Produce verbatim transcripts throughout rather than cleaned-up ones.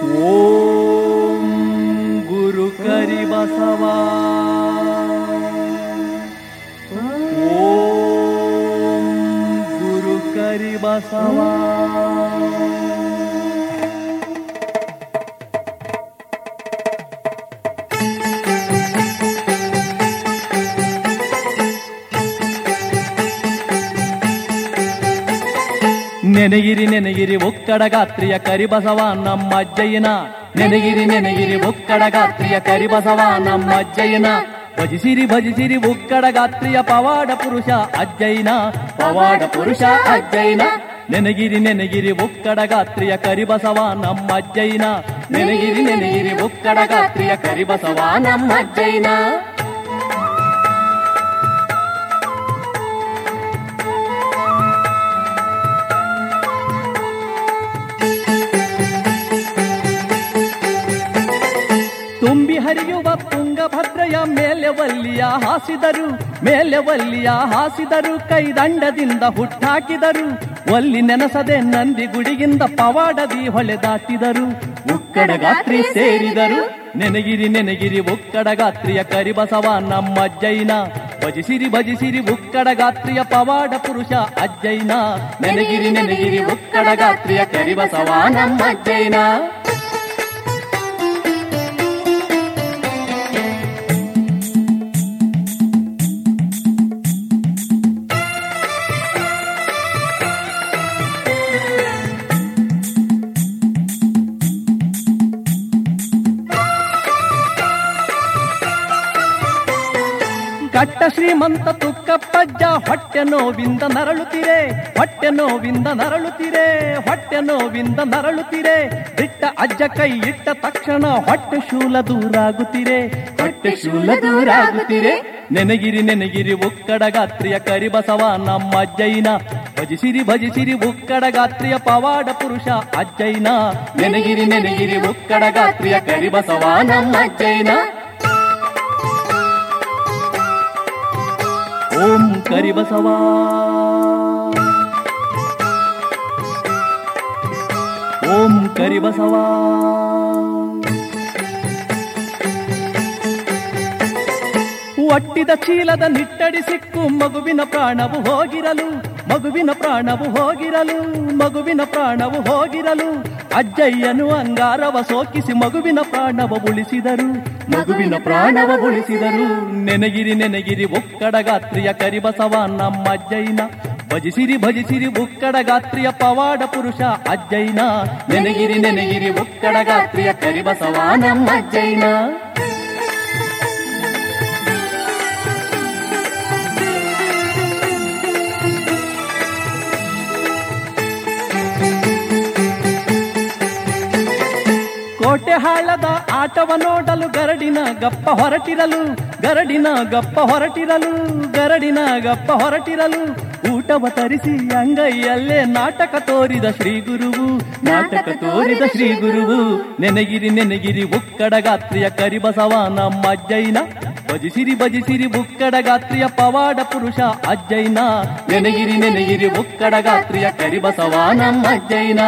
ಓಂ ಗುರು ಕರಿಬಸವ ಓಂ ಗುರು ಕರಿಬಸವ. ನೆನೆಗಿರಿ ನೆನೆಗಿರಿ ಒಕ್ಕಡ ಗಾತ್ರಿಯ ಕರಿಬಸವ ನಮ್ಮ ಅಜ್ಜಯ್ಯನ. ನೆನೆಗಿರಿ ನೆನೆಗಿರಿ ಒಕ್ಕಡ ಗಾತ್ರಿಯ ಕರಿಬಸವ ನಮ್ಮ ಅಜ್ಜಯ್ಯನ. ಭಜಿಸಿರಿ ಭಜಿಸಿರಿ ಒಕ್ಕಡ ಗಾತ್ರಿಯ ಪವಾಡ ಪುರುಷ ಅಜ್ಜಯ್ಯನ. ಪವಾಡ ಪುರುಷ ಅಜ್ಜಯ್ಯನ. ನೆನೆಗಿರಿ ನೆನೆಗಿರಿ ಒಕ್ಕಡ ಗಾತ್ರಿಯ ಕರಿಬಸವ ನಮ್ಮ ಅಜ್ಜಯ್ಯನ. ನೆನೆಗಿರಿ ನೆನೆಗಿರಿ ಒಕ್ಕಡ ಗಾತ್ರಿಯ ಕರಿಬಸವ ನಮ್ಮ ಅಜ್ಜಯ್ಯನ. ತುಂಬಿ ಹರಿಯುವ ತುಂಗಭದ್ರೆಯ ಮೇಲೆ ವಲ್ಲಿಯ ಹಾಸಿದರು. ಮೇಲೆ ವಲ್ಲಿಯ ಹಾಸಿದರು. ಕೈದಂಡದಿಂದ ಹುಟ್ಟಾಕಿದರು. ಒಲ್ಲಿ ನೆನಸದೆ ನಂದಿ ಗುಡಿಯಿಂದ ಪವಾಡದಿ ಹೊಳೆ ದಾಟಿದರು. ಉಕ್ಕಡ ಗಾತ್ರಿ ಸೇರಿದರು. ನೆನೆಗಿರಿ ನೆನೆಗಿರಿ ಉಕ್ಕಡ ಗಾತ್ರಿಯ ಕರಿಬಸವ ನಮ್ಮ ಅಜ್ಜಯ್ಯನ. ಭಜಿಸಿರಿ ಭಜಿಸಿರಿ ಉಕ್ಕಡ ಗಾತ್ರಿಯ ಪವಾಡ ಪುರುಷ ಅಜ್ಜಯ್ಯನ. ನೆನೆಗಿರಿ ನೆನೆಗಿರಿ ಉಕ್ಕಡ ಗಾತ್ರಿಯ ಕರಿಬಸವ ನಮ್ಮ ಅಜ್ಜಯ್ಯನ. ಕಟ್ಟ ಶ್ರೀಮಂತ ತುಕ್ಕಪ್ಪಜ್ಜ ಹೊಟ್ಟೆ ನೋವಿಂದ ನರಳುತ್ತಿರೆ. ಹೊಟ್ಟೆ ನೋವಿಂದ ನರಳುತ್ತಿರೆ. ಹೊಟ್ಟೆ ನೋವಿಂದ ನರಳುತ್ತಿರೆ. ಬಿಟ್ಟ ಅಜ್ಜ ಕೈ ಇಟ್ಟ ತಕ್ಷಣ ಹೊಟ್ಟೆ ಶೂಲ ದೂರಾಗುತ್ತಿರೆ. ಹೊಟ್ಟೆ ಶೂಲ ದೂರಾಗುತ್ತಿರೆ. ನೆನೆಗಿರಿ ನೆನೆಗಿರಿ ಉಕ್ಕಡ ಗಾತ್ರಿಯ ಕರಿಬಸವ ನಮ್ಮ ಅಜ್ಜಯ್ಯನ. ಭಜಿಸಿರಿ ಭಜಿಸಿರಿ ಉಕ್ಕಡ ಗಾತ್ರಿಯ ಪವಾಡ ಪುರುಷ ಅಜ್ಜಯ್ಯನ. ನೆನೆಗಿರಿ ನೆನೆಗಿರಿ ಉಕ್ಕಡ ಗಾತ್ರಿಯ ಕರಿಬಸವ ನಮ್ಮ ಅಜ್ಜಯ್ಯನ. ಓಂ ಕರಿಬಸವ ಓಂ ಕರಿಬಸವ. ಒಟ್ಟಿದ ಚೀಲದ ನಿಟ್ಟಡಿ ಸಿಕ್ಕು ಮಗುವಿನ ಪ್ರಾಣವು ಹೋಗಿರಲು. ಮಗುವಿನ ಪ್ರಾಣವು ಹೋಗಿರಲು. ಮಗುವಿನ ಪ್ರಾಣವು ಹೋಗಿರಲು. ಅಜ್ಜಯ್ಯನು ಅಂಗಾರವ ಸೋಕಿಸಿ ಮಗುವಿನ ಪ್ರಾಣವ ಉಳಿಸಿದರು. ಮಗುವಿನ ಪ್ರಾಣವ ಉಳಿಸಿದರು. ನೆನೆಗಿರಿ ನೆನೆಗಿರಿ ಉಕ್ಕಡ ಗಾತ್ರಿಯ ಕರಿಬಸವ ನಮ್ಮ ಅಜ್ಜಯ್ಯನ. ಭಜಿಸಿರಿ ಭಜಿಸಿರಿ ಉಕ್ಕಡ ಗಾತ್ರಿಯ ಪವಾಡ ಪುರುಷ ಅಜ್ಜಯ್ಯನ. ನೆನೆಗಿರಿ ನೆನೆಗಿರಿ ಉಕ್ಕಡ ಗಾತ್ರಿಯ ಕರಿಬಸವ ನಮ್ಮ ಅಜ್ಜಯ್ಯನ. ಕೋಟೆ ಹಾಳದ ಆಟವ ನೋಡಲು ಗರಡಿನ ಗಪ್ಪ ಹೊರಟಿರಲು. ಗರಡಿನ ಗಪ್ಪ ಹೊರಟಿರಲು. ಗರಡಿನ ಗಪ್ಪ ಹೊರಟಿರಲು. ಊಟವ ತರಿಸಿ ಅಂಗೈಯಲ್ಲೇ ನಾಟಕ ತೋರಿದ ಶ್ರೀ ಗುರುವು. ನಾಟಕ ತೋರಿದ ಶ್ರೀ ಗುರುವು. ನೆನೆಗಿರಿ ನೆನೆಗಿರಿ ಉಕ್ಕಡ ಗಾತ್ರಿಯ ಕರಿಬಸವ ನಮ್ಮ ಅಜ್ಜಯ್ಯನ. ಭಜಿಸಿರಿ ಭಜಿಸಿರಿ ಉಕ್ಕಡ ಗಾತ್ರಿಯ ಪವಾಡ ಪುರುಷ ಅಜ್ಜಯ್ಯನ. ನೆನೆಗಿರಿ ನೆನೆಗಿರಿ ಉಕ್ಕಡ ಗಾತ್ರಿಯ ಕರಿಬಸವ ನಮ್ಮ ಅಜ್ಜಯ್ಯನ.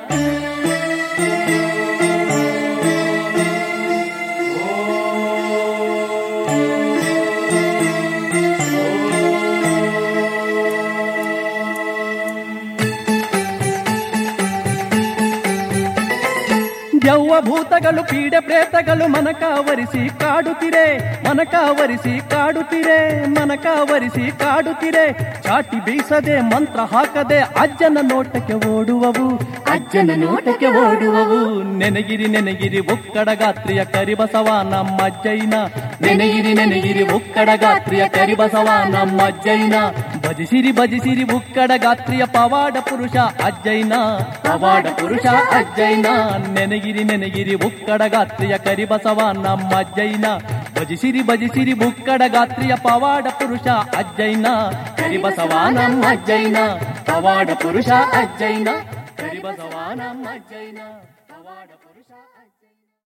ದೆವ್ವ ಭೂತಗಳು ಪೀಡೆ ಪ್ರೇತಗಳು ಮನಕಾವರಿಸಿ ಕಾಡುತ್ತಿರೆ. ಮನಕಾವರಿಸಿ ಕಾಡುತ್ತಿರೆ. ಮನಕಾವರಿಸಿ ಕಾಡುತ್ತಿರೆ. ಚಾಟಿ ಬೀಸದೆ ಮಂತ್ರ ಹಾಕದೆ ಅಜ್ಜನ ನೋಟಕ್ಕೆ ಓಡುವವು. ಅಜ್ಜನ ನೋಟಕ್ಕೆ ಓಡುವವು. ನೆನೆಗಿರಿ ನೆನೆಗಿರಿ ಉಕ್ಕಡ ಗಾತ್ರಿಯ ಕರಿಬಸವ ನಮ್ಮ ಅಜ್ಜಯ್ಯನ. ನೆನೆಗಿರಿ ನೆನೆಗಿರಿ ಉಕ್ಕಡ ಗಾತ್ರಿಯ ಕರಿಬಸವ ನಮ್ಮ ಅಜ್ಜಯ್ಯನ. ಭಜಿಸಿರಿ ಭಜಿಸಿರಿ ಉಕ್ಕಡ ಗಾತ್ರಿಯ ಪವಾಡ ಪುರುಷ ಅಜ್ಜಯ್ಯನ. ಪವಾಡ ಪುರುಷ ಅಜ್ಜಯ್ಯನ. ನೆನೆಗಿರಿ ನೆನೆಗಿರಿ ಉಕ್ಕಡ ಗಾತ್ರಿಯ ಕರಿಬಸವ ನಮ್ಮ ಅಜ್ಜಯ್ಯನ. ಭಜಿಸಿರಿ ಭಜಿಸಿರಿ ಉಕ್ಕಡ ಗಾತ್ರಿಯ ಪವಾಡ ಪುರುಷ ಅಜ್ಜಯ್ಯನ. ಕರಿಬಸವ ನಮ್ಮ ಅಜ್ಜಯ್ಯನ. ಪವಾಡ ಪುರುಷ ಅಜ್ಜಯ್ಯನ. ಕರಿಬಸವ ನಮ್ಮ ಅಜ್ಜಯ್ಯನ.